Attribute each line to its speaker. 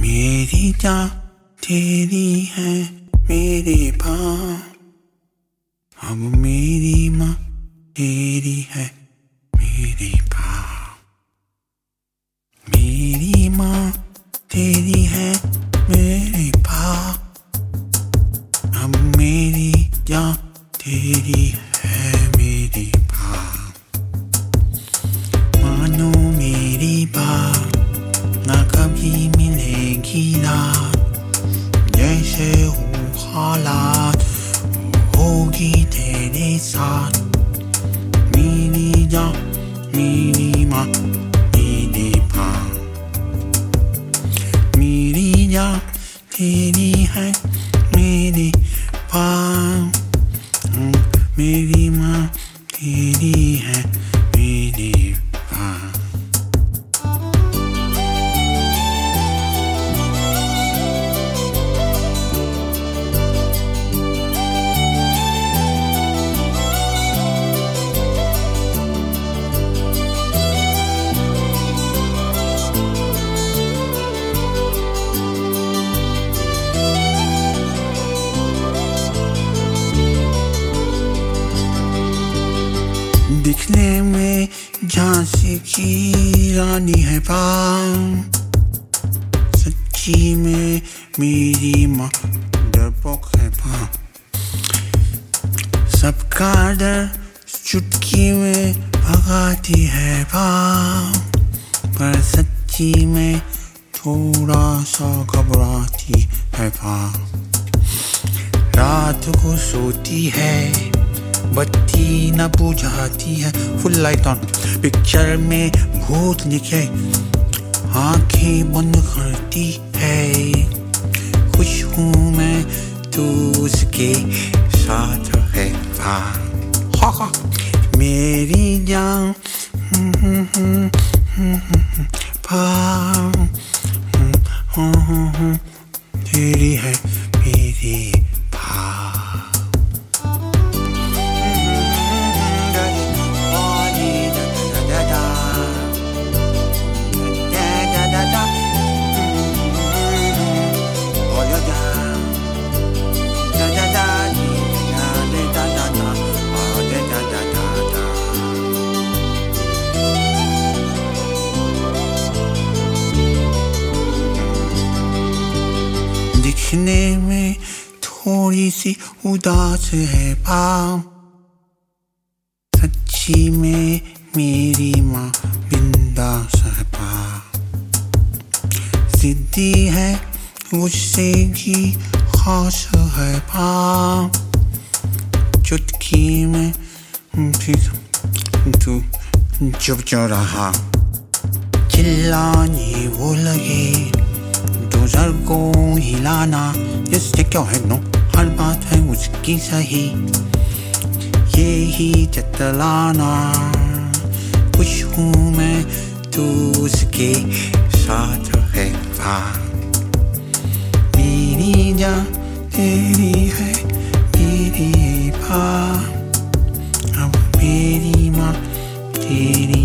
Speaker 1: मेरी जान तेरी है मेरे पाँव, अब मेरी माँ तेरी है मेरे पाँव। मेरी माँ तेरी है मेरे पाँव, अब मेरी जान तेरी है मेरे पाँव। मानो मेरी बात ना कभी मिलेगी रात, जैसे हो हालात होगी तेरे साथ। मेरी जान मेरी माँ मेरे पाँव, मेरी जान तेरी है मेरे पाँव, मेरी माँ तेरी है मेरे पाँव। दिखने में झांसी की रानी है पाँव, सच्ची में मेरी माँ डरपोक है पाँव। सबका डर चुटकी में भगाती है पाँव, पर सच्ची में थोड़ा सा घबराती है पाँव। रात को सोती है बत्ती न बुझाती है, फुल लाइट ऑन। पिक्चर में भूत दिखे आंखें बंद करती है। खुश हूँ मैं तू उसके साथ है पाँव। मेरी जान पाँव तेरी है मेरी पाँव। दिखने में थोड़ी सी उदास है पाँव, सच्ची में मेरी माँ बिंदास है पाँव। जिद्दी है गुस्से की खास है पाँव, चुटकी में फिर तू चुप जो रहा। चिल्लाने वो लगे तो सर को हिलाना, जिससे क्या है नो हर बात है उसकी सही, ये ही जतलाना। खुश हूँ मैं तू उसके साथ है पाँव। मेरी जान तेरी है मेरे पाँव, अब मेरी माँ तेरी